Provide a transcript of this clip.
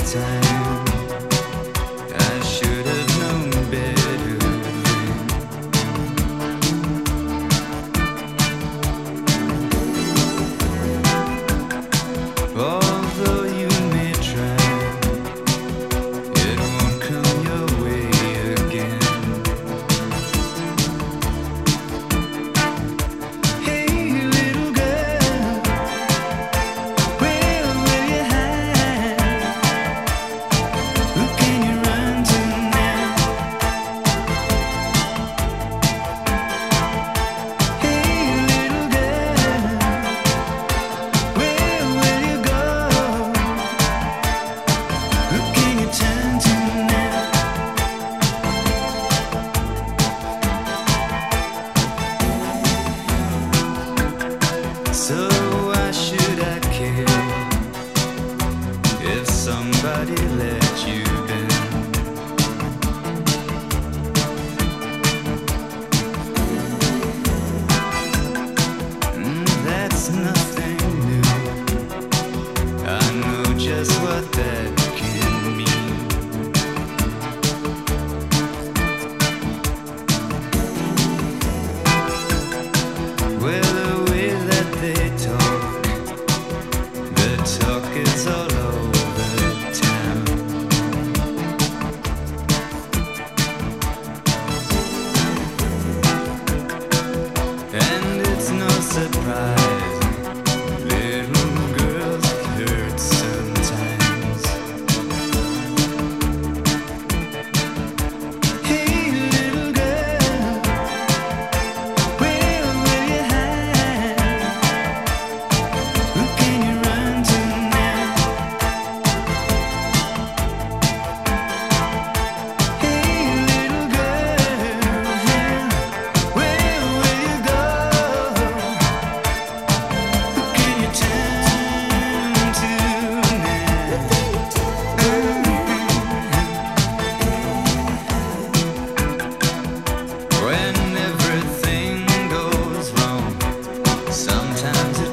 time. I should have known better then. Although you may try, it won't come your way again. Hey little girl, where will you hide? Who can you run to now? Hey little girl, where will you go? Who can you turn to now? So why should I care if somebody let you down? That's nothing new. I know just what that can mean. Well, the way that they talk, the talk is all over town. And it's no surprise, little girls hurt sometimes. Hey little girl, where will you hide? Who can you run to now? Hey little girl, where will you go? Who can you turn to now? When everything goes wrong, sometimes it